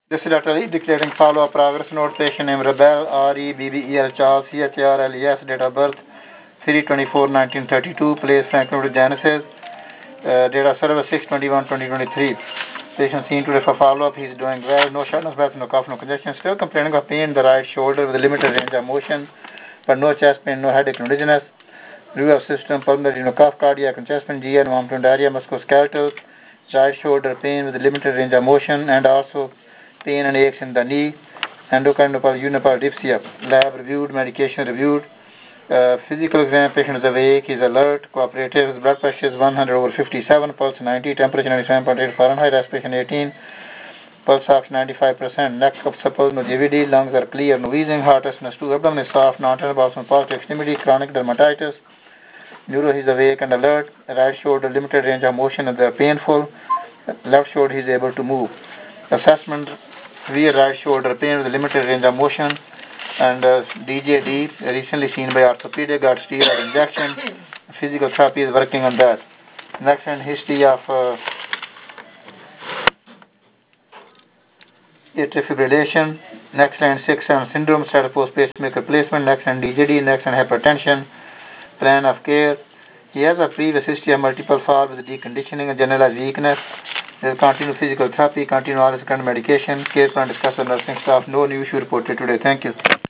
This is Dr. Ali declaring follow-up progress note. Patient name Rebel, R-E-B-B-E-L, Charles, C-H-A-R-L-E-S, date of birth 3/24/1932, place Franklin, Genesis, date of service 6/21/2023. Patient seen today for follow-up. He's doing well. No shortness, breath, no cough, no congestion. Still complaining of pain in the right shoulder with a limited range of motion, but no chest pain, no headache, no dizziness. Review of system, pulmonary, no cough, cardiac and chest pain, GI, vomiting, diarrhea, musculoskeletal, right shoulder pain with a limited range of motion, and also pain and aches in the knee, endocrine unipardipsia. Lab reviewed, medication reviewed. Physical exam, patient is awake, is alert, cooperative, his blood pressure is 100/57, pulse 90, temperature 97.8 Fahrenheit, respiration 18, pulse ox 95%, neck up supple, no GVD, lungs are clear, no wheezing, heart resistance 2, abdomen is soft, non-tenable, positive extremity, chronic dermatitis. Neuro, he is awake and alert, right shoulder limited range of motion and they are painful, left shoulder he is able to move. Assessment, severe right shoulder pain with a limited range of motion, and DJD, recently seen by orthopedic, got steroid injection. Physical therapy is working on that. Next, and history of atrial fibrillation. Next, and 6-7 syndrome, status post pacemaker placement. Next, and DJD. Next, and hypertension. Plan of care. He has a previous history of multiple fall with deconditioning and generalized weakness. There will continue physical therapy, continue all his current medication. Care plan discussed with nursing staff. No new issue reported today. Thank you.